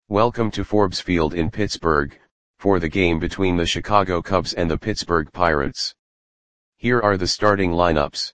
Welcome to Forbes Field in Pittsburgh, for the game between the Chicago Cubs and the Pittsburgh Pirates. Here are the starting lineups.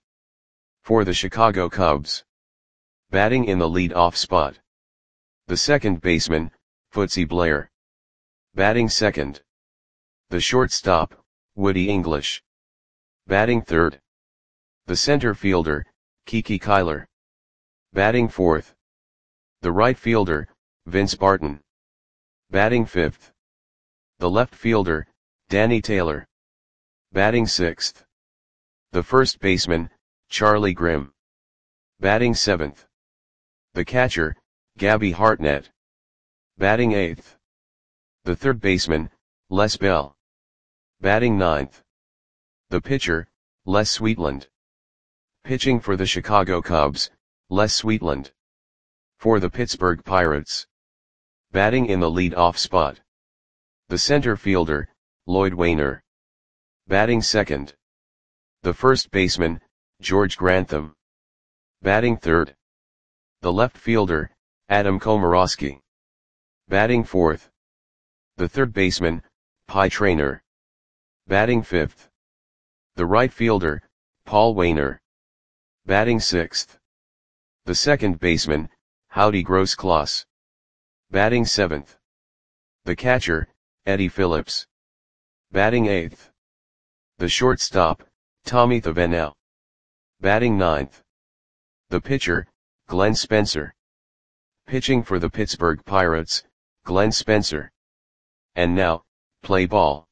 For the Chicago Cubs. Batting in the lead-off spot. The second baseman, Footsy Blair. Batting second. The shortstop, Woody English. Batting third. The center fielder, Kiki Kyler. Batting fourth. The right fielder, Vince Barton. Batting fifth. The left fielder, Danny Taylor. Batting sixth. The first baseman, Charlie Grimm. Batting seventh. The catcher, Gabby Hartnett. Batting eighth. The third baseman, Les Bell. Batting ninth. The pitcher, Les Sweetland. Pitching for the Chicago Cubs, Les Sweetland. For the Pittsburgh Pirates. Batting in the lead-off spot. The center fielder, Lloyd Wainer. Batting second. The first baseman, George Grantham. Batting third. The left fielder, Adam Komorowski. Batting fourth. The third baseman, Pie Traynor. Batting fifth. The right fielder, Paul Wainer. Batting sixth. The second baseman, Howdy Grosskloss. Batting seventh. The catcher, Eddie Phillips. Batting eighth. The shortstop, Tommy Thavenau. Batting ninth. The pitcher, Glenn Spencer. Pitching for the Pittsburgh Pirates, Glenn Spencer. And now, play ball.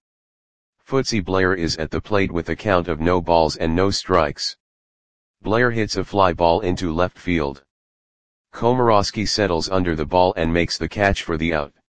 Footsy Blair is at the plate with a count of no balls and no strikes. Blair hits a fly ball into left field. Komorowski settles under the ball and makes the catch for the out.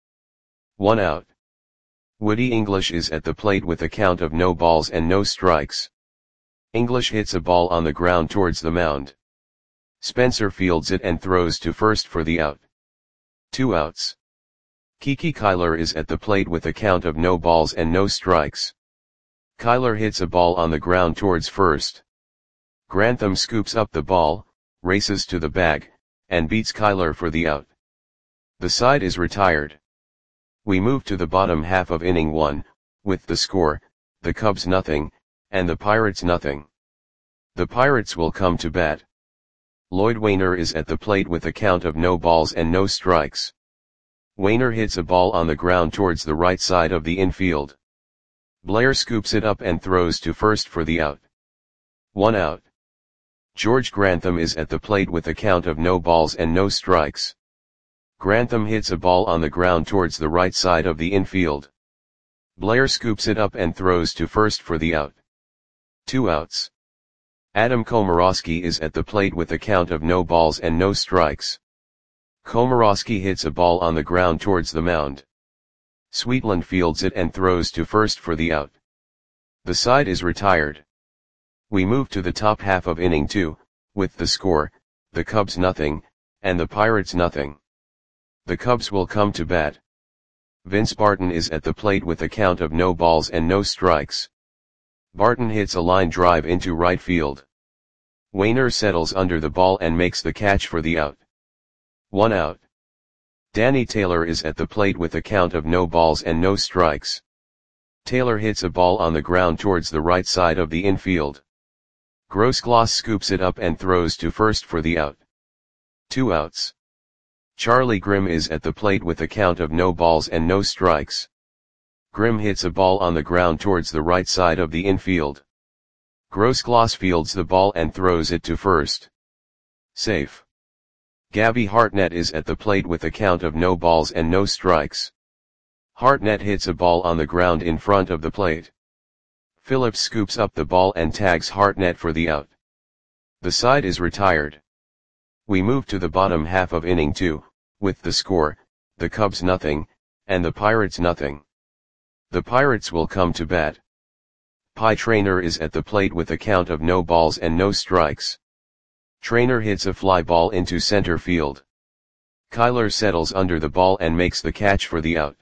1 out. Woody English is at the plate with a count of no balls and no strikes. English hits a ball on the ground towards the mound. Spencer fields it and throws to first for the out. 2 outs. Kiki Kyler is at the plate with a count of no balls and no strikes. Kyler hits a ball on the ground towards first. Grantham scoops up the ball, races to the bag, and beats Kyler for the out. The side is retired. We move to the bottom half of inning 1, with the score, the Cubs nothing, and the Pirates nothing. The Pirates will come to bat. Lloyd Wainer is at the plate with a count of no balls and no strikes. Wainer hits a ball on the ground towards the right side of the infield. Blair scoops it up and throws to first for the out. 1 out. George Grantham is at the plate with a count of no balls and no strikes. Grantham hits a ball on the ground towards the right side of the infield. Blair scoops it up and throws to first for the out. 2 outs. Adam Komorowski is at the plate with a count of no balls and no strikes. Komorowski hits a ball on the ground towards the mound. Sweetland fields it and throws to first for the out. The side is retired. We move to the top half of inning 2, with the score, the Cubs nothing, and the Pirates nothing. The Cubs will come to bat. Vince Barton is at the plate with a count of no balls and no strikes. Barton hits a line drive into right field. Wainer settles under the ball and makes the catch for the out. 1 out. Danny Taylor is at the plate with a count of no balls and no strikes. Taylor hits a ball on the ground towards the right side of the infield. Grosskloss scoops it up and throws to first for the out. 2 outs. Charlie Grimm is at the plate with a count of no balls and no strikes. Grimm hits a ball on the ground towards the right side of the infield. Grosskloss fields the ball and throws it to first. Safe. Gabby Hartnett is at the plate with a count of no balls and no strikes. Hartnett hits a ball on the ground in front of the plate. Phillips scoops up the ball and tags Hartnett for the out. The side is retired. We move to the bottom half of inning 2, with the score, the Cubs nothing, and the Pirates nothing. The Pirates will come to bat. Pie Traynor is at the plate with a count of no balls and no strikes. Traynor hits a fly ball into center field. Kyler settles under the ball and makes the catch for the out.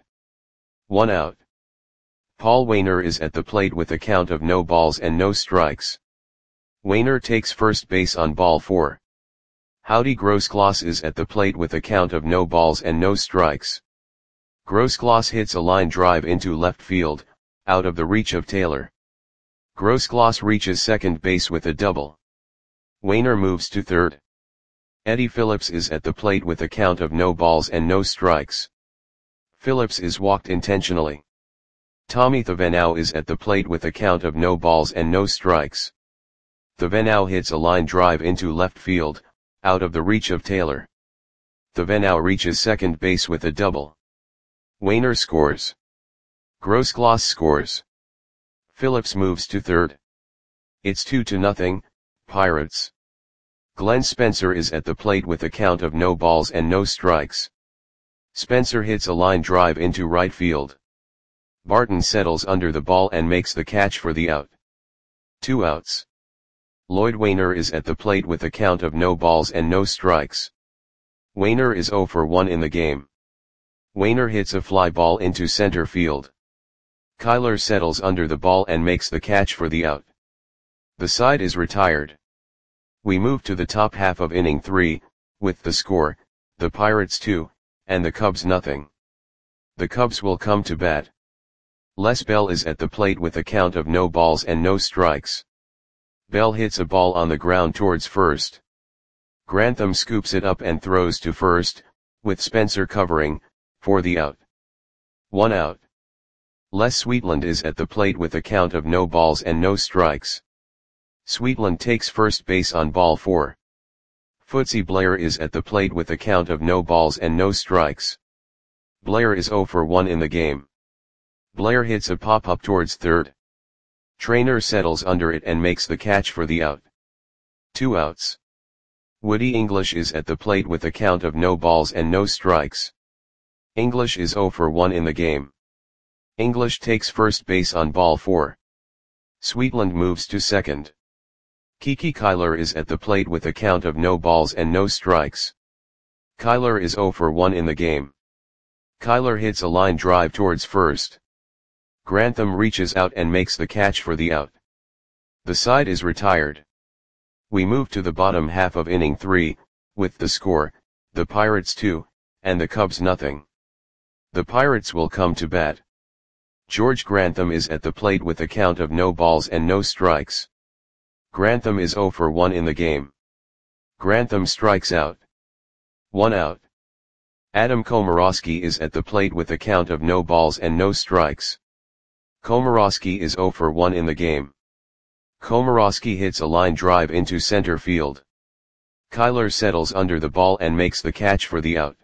1 out. Paul Wainer is at the plate with a count of no balls and no strikes. Wainer takes first base on ball 4. Howdy Grosskloss is at the plate with a count of no balls and no strikes. Grosgloss hits a line drive into left field, out of the reach of Taylor. Grosgloss reaches second base with a double. Wainer moves to third. Eddie Phillips is at the plate with a count of no balls and no strikes. Phillips is walked intentionally. Tommy Thavenau is at the plate with a count of no balls and no strikes. Thavenau hits a line drive into left field, out of the reach of Taylor. Thavenau reaches second base with a double. Wainer scores. Grosgloss scores. Phillips moves to third. It's 2-0, Pirates. Glenn Spencer is at the plate with a count of no balls and no strikes. Spencer hits a line drive into right field. Barton settles under the ball and makes the catch for the out. 2 outs. Lloyd Wainer is at the plate with a count of no balls and no strikes. Wainer is 0 for 1 in the game. Wainer hits a fly ball into center field. Kyler settles under the ball and makes the catch for the out. The side is retired. We move to the top half of inning 3, with the score, the Pirates 2, and the Cubs nothing. The Cubs will come to bat. Les Bell is at the plate with a count of no balls and no strikes. Bell hits a ball on the ground towards first. Grantham scoops it up and throws to first, with Spencer covering, for the out. 1 out. Les Sweetland is at the plate with a count of no balls and no strikes. Sweetland takes first base on ball 4. Footsy Blair is at the plate with a count of no balls and no strikes. Blair is 0 for 1 in the game. Blair hits a pop-up towards third. Trainer settles under it and makes the catch for the out. 2 outs. Woody English is at the plate with a count of no balls and no strikes. English is 0 for 1 in the game. English takes first base on ball 4. Sweetland moves to second. Kiki Kyler is at the plate with a count of no balls and no strikes. Kyler is 0 for 1 in the game. Kyler hits a line drive towards first. Grantham reaches out and makes the catch for the out. The side is retired. We move to the bottom half of inning 3, with the score, the Pirates 2, and the Cubs nothing. The Pirates will come to bat. George Grantham is at the plate with a count of no balls and no strikes. Grantham is 0 for 1 in the game. Grantham strikes out. 1 out. Adam Komorowski is at the plate with a count of no balls and no strikes. Komorowski is 0 for 1 in the game. Komorowski hits a line drive into center field. Kyler settles under the ball and makes the catch for the out.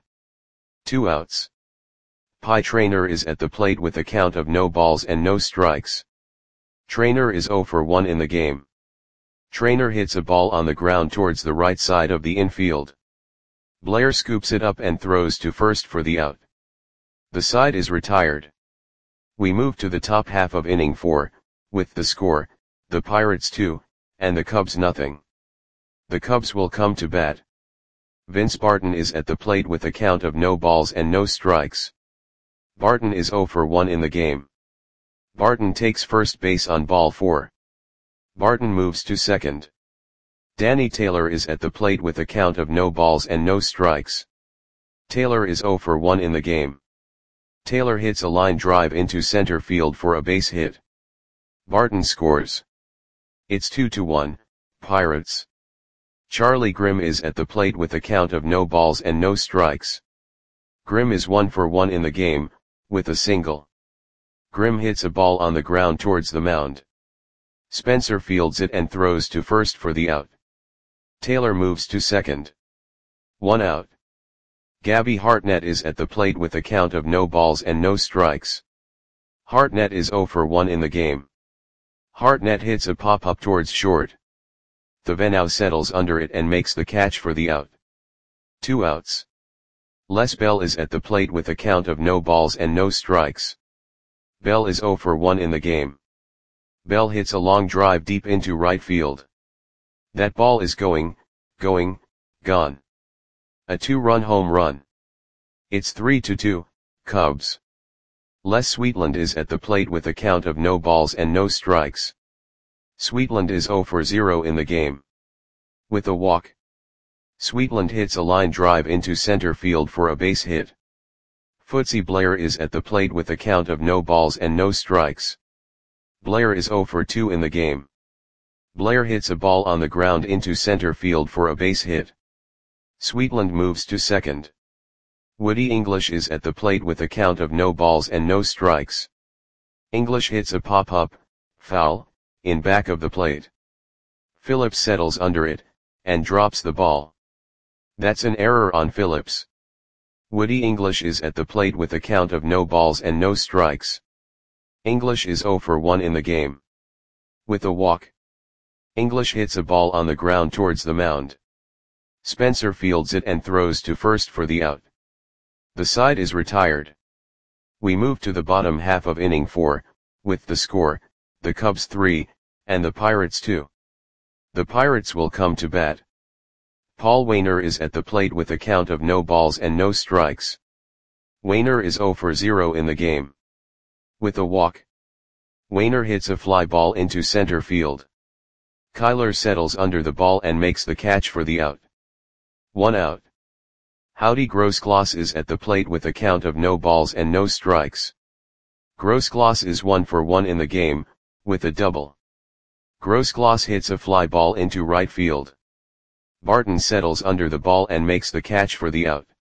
2 outs. Pie Trainer is at the plate with a count of no balls and no strikes. Trainer is 0 for 1 in the game. Trainer hits a ball on the ground towards the right side of the infield. Blair scoops it up and throws to first for the out. The side is retired. We move to the top half of inning 4, with the score, the Pirates 2, and the Cubs nothing. The Cubs will come to bat. Vince Barton is at the plate with a count of no balls and no strikes. Barton is 0 for 1 in the game. Barton takes first base on ball 4. Barton moves to second. Danny Taylor is at the plate with a count of no balls and no strikes. Taylor is 0 for 1 in the game. Taylor hits a line drive into center field for a base hit. Barton scores. It's 2-1, Pirates. Charlie Grimm is at the plate with a count of no balls and no strikes. Grimm is 1 for 1 in the game, with a single. Grimm hits a ball on the ground towards the mound. Spencer fields it and throws to first for the out. Taylor moves to second. 1 out. Gabby Hartnett is at the plate with a count of no balls and no strikes. Hartnett is 0 for 1 in the game. Hartnett hits a pop-up towards short. Thavenau settles under it and makes the catch for the out. 2 outs. Les Bell is at the plate with a count of no balls and no strikes. Bell is 0 for 1 in the game. Bell hits a long drive deep into right field. That ball is gone. A 2-run home run. It's 3-2, Cubs. Les Sweetland is at the plate with a count of no balls and no strikes. Sweetland is 0 for 0 in the game. With a walk. Sweetland hits a line drive into center field for a base hit. Footsie Blair is at the plate with a count of no balls and no strikes. Blair is 0 for 2 in the game. Blair hits a ball on the ground into center field for a base hit. Sweetland moves to second. Woody English is at the plate with a count of no balls and no strikes. English hits a pop-up, foul, in back of the plate. Phillips settles under it, and drops the ball. That's an error on Phillips. Woody English is at the plate with a count of no balls and no strikes. English is 0 for 1 in the game. With a walk. English hits a ball on the ground towards the mound. Spencer fields it and throws to first for the out. The side is retired. We move to the bottom half of inning 4, with the score, the Cubs 3, and the Pirates 2. The Pirates will come to bat. Paul Waner is at the plate with a count of no balls and no strikes. Waner is 0 for 0 in the game. With a walk. Waner hits a fly ball into center field. Kyler settles under the ball and makes the catch for the out. 1 out. Howdy Grossgloss is at the plate with a count of no balls and no strikes. Grossgloss is 1 for 1 in the game, with a double. Grossgloss hits a fly ball into right field. Barton settles under the ball and makes the catch for the out.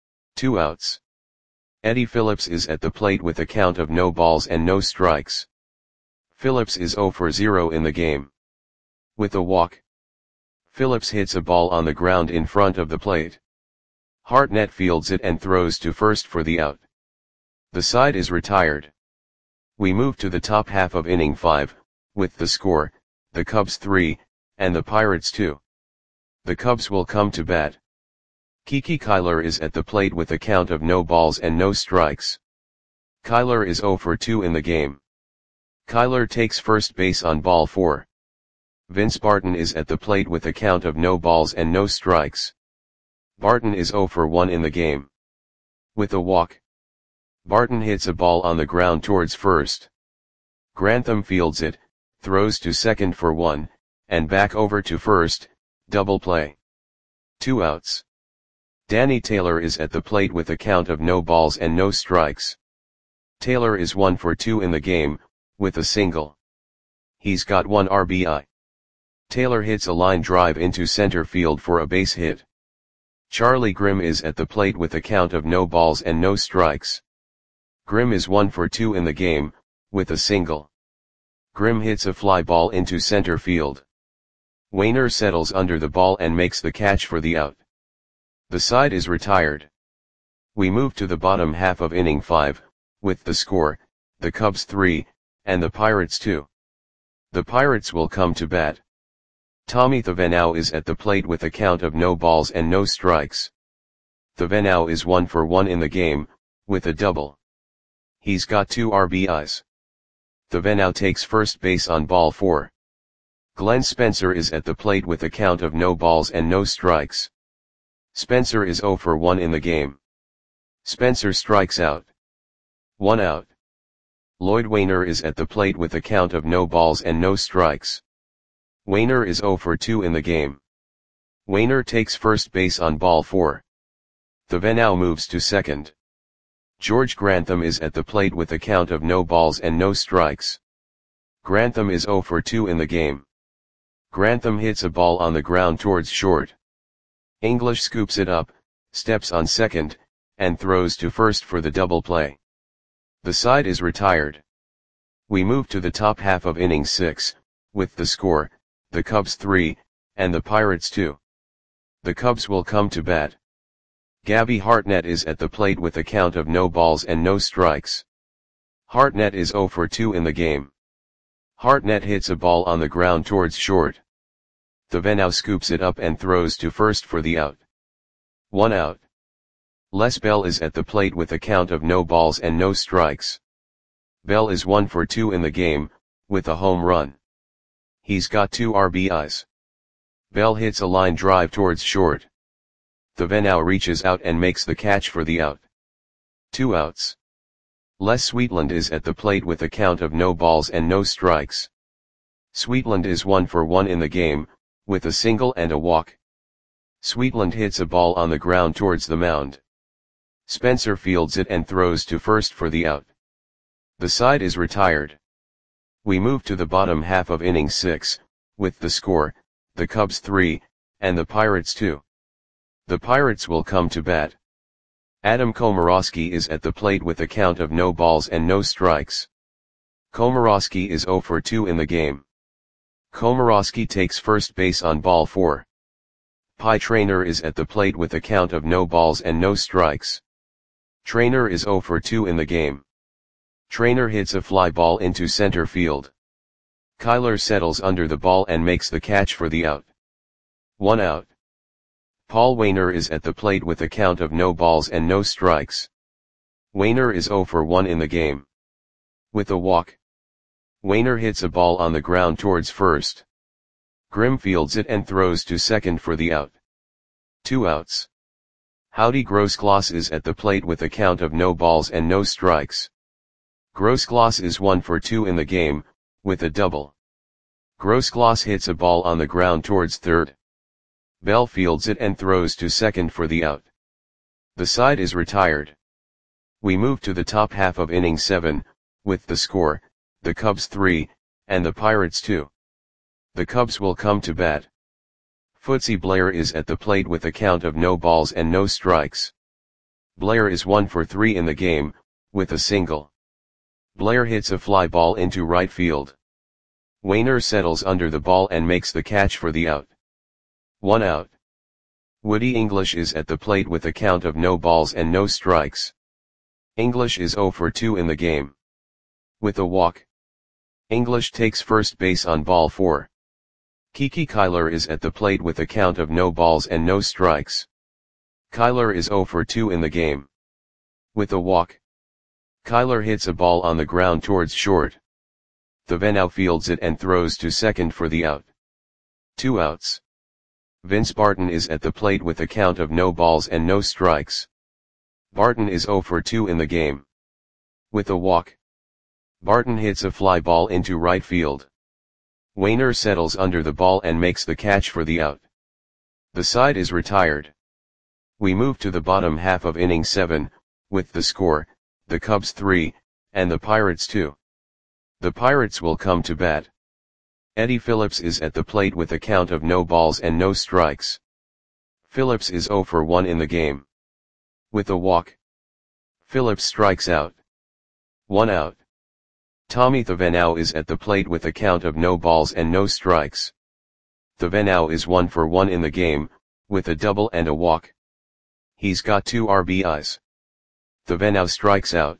2 outs. Eddie Phillips is at the plate with a count of no balls and no strikes. Phillips is 0 for 0 in the game. With a walk. Phillips hits a ball on the ground in front of the plate. Hartnett fields it and throws to first for the out. The side is retired. We move to the top half of inning 5, with the score, the Cubs 3, and the Pirates 2. The Cubs will come to bat. Kiki Kyler is at the plate with a count of no balls and no strikes. Kyler is 0 for 2 in the game. Kyler takes first base on ball 4. Vince Barton is at the plate with a count of no balls and no strikes. Barton is 0 for 1 in the game. With a walk. Barton hits a ball on the ground towards first. Grantham fields it, throws to second for 1, and back over to first, double play. 2 outs. Danny Taylor is at the plate with a count of no balls and no strikes. Taylor is 1 for 2 in the game, with a single. He's got 1 RBI. Taylor hits a line drive into center field for a base hit. Charlie Grimm is at the plate with a count of no balls and no strikes. Grimm is 1 for 2 in the game, with a single. Grimm hits a fly ball into center field. Waner settles under the ball and makes the catch for the out. The side is retired. We move to the bottom half of inning 5, with the score, the Cubs 3, and the Pirates 2. The Pirates will come to bat. Tommy Thevenot is at the plate with a count of no balls and no strikes. Thevenot is 1 for 1 in the game, with a double. He's got 2 RBIs. Thevenot takes first base on ball 4. Glenn Spencer is at the plate with a count of no balls and no strikes. Spencer is 0 for 1 in the game. Spencer strikes out. 1 out. Lloyd Waner is at the plate with a count of no balls and no strikes. Waner is 0 for 2 in the game. Waner takes first base on ball 4. Thevenot moves to second. George Grantham is at the plate with a count of no balls and no strikes. Grantham is 0 for 2 in the game. Grantham hits a ball on the ground towards short. English scoops it up, steps on second, and throws to first for the double play. The side is retired. We move to the top half of inning 6, with the score, the Cubs 3, and the Pirates 2. The Cubs will come to bat. Gabby Hartnett is at the plate with a count of no balls and no strikes. Hartnett is 0 for 2 in the game. Hartnett hits a ball on the ground towards short. Thevenot scoops it up and throws to first for the out. 1 out. Les Bell is at the plate with a count of no balls and no strikes. Bell is 1 for 2 in the game, with a home run. He's got 2 RBIs. Bell hits a line drive towards short. Thevenot reaches out and makes the catch for the out. 2 outs. Les Sweetland is at the plate with a count of no balls and no strikes. Sweetland is 1 for 1 in the game, with a single and a walk. Sweetland hits a ball on the ground towards the mound. Spencer fields it and throws to first for the out. The side is retired. We move to the bottom half of inning 6, with the score, the Cubs 3, and the Pirates 2. The Pirates will come to bat. Adam Komorowski is at the plate with a count of no balls and no strikes. Komorowski is 0 for 2 in the game. Komorowski takes first base on ball 4. Pie Traynor is at the plate with a count of no balls and no strikes. Traynor is 0 for 2 in the game. Traynor hits a fly ball into center field. Kyler settles under the ball and makes the catch for the out. 1 out. Paul Waner is at the plate with a count of no balls and no strikes. Waner is 0 for 1 in the game. With a walk. Waner hits a ball on the ground towards first. Grimm fields it and throws to second for the out. 2 outs. Howdy Grossgloss is at the plate with a count of no balls and no strikes. Grossgloss is 1 for 2 in the game, with a double. Grossgloss hits a ball on the ground towards third. Bell fields it and throws to second for the out. The side is retired. We move to the top half of inning 7, with the score, the Cubs 3, and the Pirates 2. The Cubs will come to bat. Footsie Blair is at the plate with a count of no balls and no strikes. Blair is 1 for 3 in the game, with a single. Blair hits a fly ball into right field. Waner settles under the ball and makes the catch for the out. 1 out. Woody English is at the plate with a count of no balls and no strikes. English is 0 for 2 in the game. With a walk. English takes first base on ball 4. Kiki Kyler is at the plate with a count of no balls and no strikes. Kyler is 0 for 2 in the game. With a walk. Kyler hits a ball on the ground towards short. Thevenot fields it and throws to second for the out. 2 outs. Vince Barton is at the plate with a count of no balls and no strikes. Barton is 0 for 2 in the game. With a walk. Barton hits a fly ball into right field. Waner settles under the ball and makes the catch for the out. The side is retired. We move to the bottom half of inning 7, with the score, the Cubs 3, and the Pirates 2. The Pirates will come to bat. Eddie Phillips is at the plate with a count of no balls and no strikes. Phillips is 0 for 1 in the game. With a walk. Phillips strikes out. 1 out. Tommy Thevenot is at the plate with a count of no balls and no strikes. Thevenot is 1 for 1 in the game, with a double and a walk. He's got 2 RBIs. Thevenot strikes out.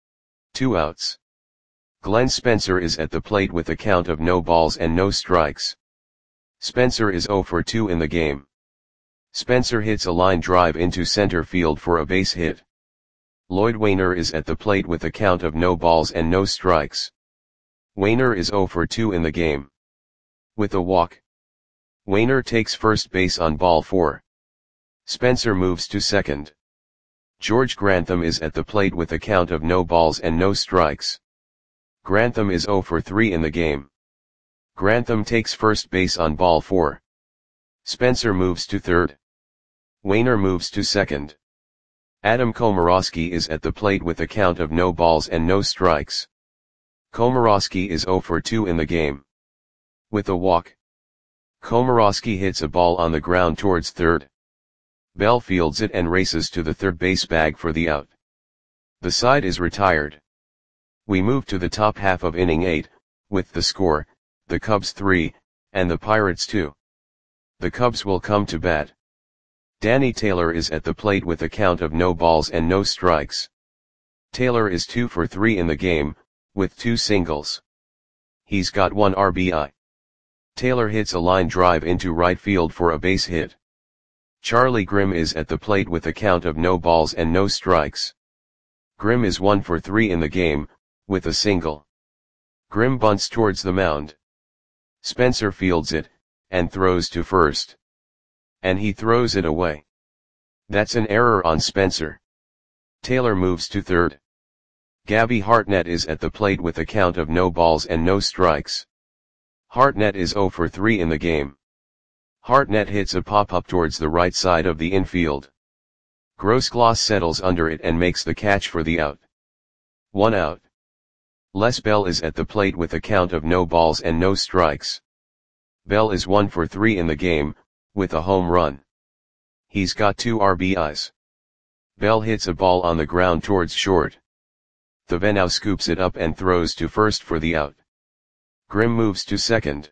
2 outs. Glenn Spencer is at the plate with a count of no balls and no strikes. Spencer is 0 for 2 in the game. Spencer hits a line drive into center field for a base hit. Lloyd Waner is at the plate with a count of no balls and no strikes. Waner is 0 for 2 in the game. With a walk. Waner takes first base on ball 4. Spencer moves to second. George Grantham is at the plate with a count of no balls and no strikes. Grantham is 0 for 3 in the game. Grantham takes first base on ball 4. Spencer moves to third. Waner moves to second. Adam Komorowski is at the plate with a count of no balls and no strikes. Komorowski is 0 for 2 in the game. With a walk. Komorowski hits a ball on the ground towards third. Bell fields it and races to the third base bag for the out. The side is retired. We move to the top half of inning 8, with the score, the Cubs 3, and the Pirates 2. The Cubs will come to bat. Danny Taylor is at the plate with a count of no balls and no strikes. Taylor is 2 for 3 in the game, with 2 singles. He's got 1 RBI. Taylor hits a line drive into right field for a base hit. Charlie Grimm is at the plate with a count of no balls and no strikes. Grimm is 1 for 3 in the game, with a single. Grimm bunts towards the mound. Spencer fields it, and throws to first. And he throws it away. That's an error on Spencer. Taylor moves to third. Gabby Hartnett is at the plate with a count of no balls and no strikes. Hartnett is 0 for 3 in the game. Hartnett hits a pop-up towards the right side of the infield. Grossgloss settles under it and makes the catch for the out. 1 out. Les Bell is at the plate with a count of no balls and no strikes. Bell is 1 for 3 in the game, with a home run. He's got 2 RBIs. Bell hits a ball on the ground towards short. Thevenot scoops it up and throws to first for the out. Grimm moves to second.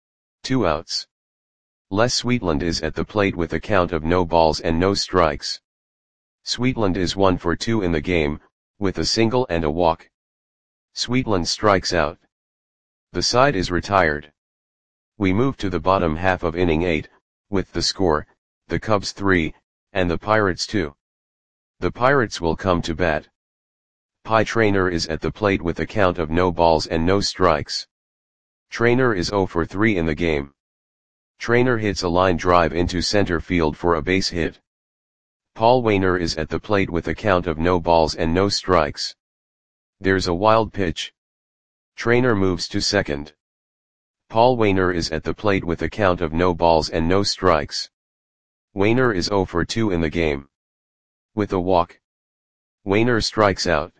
2 outs. Les Sweetland is at the plate with a count of no balls and no strikes. Sweetland is 1 for 2 in the game, with a single and a walk. Sweetland strikes out. The side is retired. We move to the bottom half of inning 8, with the score, the Cubs 3, and the Pirates 2. The Pirates will come to bat. Pie Traynor is at the plate with a count of no balls and no strikes. Traynor is 0 for 3 in the game. Traynor hits a line drive into center field for a base hit. Paul Waner is at the plate with a count of no balls and no strikes. There's a wild pitch. Traynor moves to second. Paul Waner is at the plate with a count of no balls and no strikes. Waner is 0 for 2 in the game. With a walk. Waner strikes out.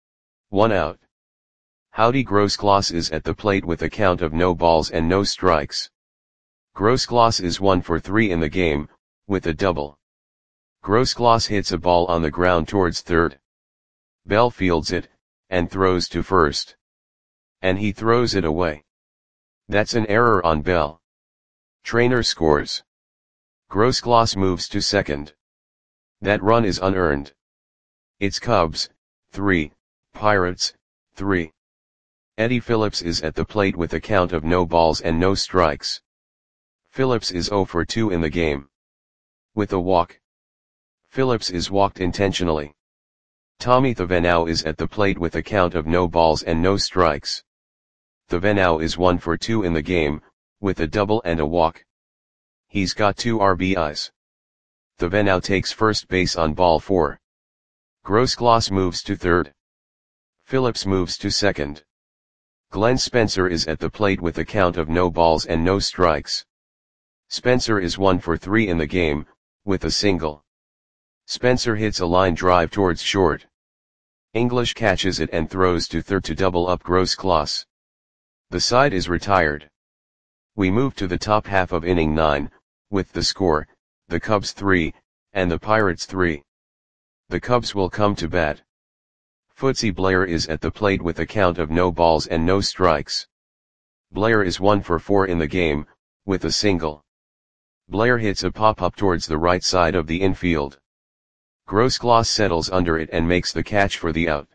1 out. Howdy Grossgloss is at the plate with a count of no balls and no strikes. Grossgloss is 1 for 3 in the game, with a double. Grossgloss hits a ball on the ground towards third. Bell fields it, and throws to first. And he throws it away. That's an error on Bell. Traynor scores. Grossgloss moves to second. That run is unearned. It's Cubs, 3, Pirates, 3. Eddie Phillips is at the plate with a count of no balls and no strikes. Phillips is 0 for 2 in the game. With a walk. Phillips is walked intentionally. Tommy Thevenot is at the plate with a count of no balls and no strikes. Thevenot is 1 for 2 in the game, with a double and a walk. He's got 2 RBIs. Thevenot takes first base on ball 4. Grossgloss moves to third. Phillips moves to second. Glenn Spencer is at the plate with a count of no balls and no strikes. Spencer is 1 for 3 in the game, with a single. Spencer hits a line drive towards short. English catches it and throws to third to double up Grossgloss. The side is retired. We move to the top half of inning 9, with the score, the Cubs 3, and the Pirates 3. The Cubs will come to bat. Footsie Blair is at the plate with a count of no balls and no strikes. Blair is 1 for 4 in the game, with a single. Blair hits a pop-up towards the right side of the infield. Grossgloss settles under it and makes the catch for the out.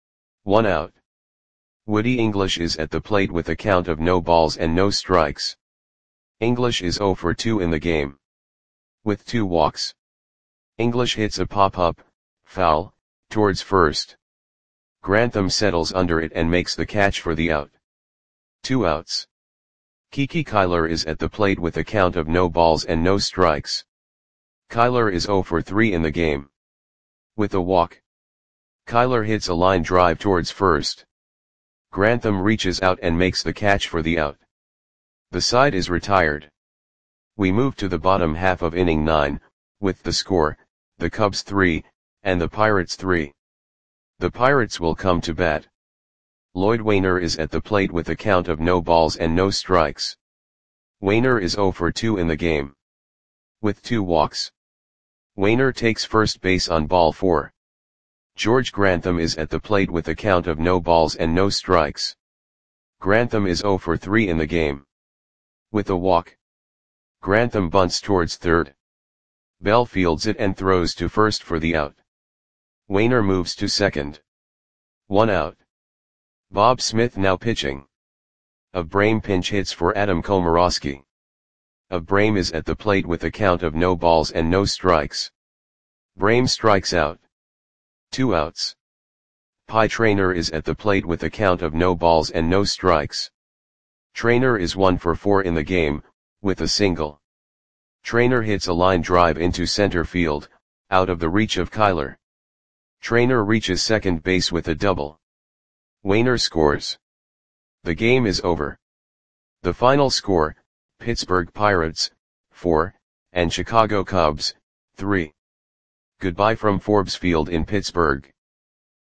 1 out. Woody English is at the plate with a count of no balls and no strikes. English is 0 for 2 in the game. With 2 walks. English hits a pop-up, foul, towards first. Grantham settles under it and makes the catch for the out. 2 outs. Kiki Kyler is at the plate with a count of no balls and no strikes. Kyler is 0 for 3 in the game. With a walk. Kyler hits a line drive towards first. Grantham reaches out and makes the catch for the out. The side is retired. We move to the bottom half of inning 9, with the score, the Cubs 3, and the Pirates 3. The Pirates will come to bat. Lloyd Waner is at the plate with a count of no balls and no strikes. Waner is 0 for 2 in the game. With 2 walks. Waner takes first base on ball 4. George Grantham is at the plate with a count of no balls and no strikes. Grantham is 0 for 3 in the game. With a walk. Grantham bunts towards third. Bell fields it and throws to first for the out. Waner moves to second. 1 out. Bob Smith now pitching. Of Brame pinch hits for Adam Komorowski. Of Brame is at the plate with a count of no balls and no strikes. Brame strikes out. 2 outs. Pie Traynor is at the plate with a count of no balls and no strikes. Traynor is 1 for 4 in the game, with a single. Traynor hits a line drive into center field, out of the reach of Kyler. Traynor reaches second base with a double. Waner scores. The game is over. The final score, Pittsburgh Pirates, 4, and Chicago Cubs, 3. Goodbye from Forbes Field in Pittsburgh.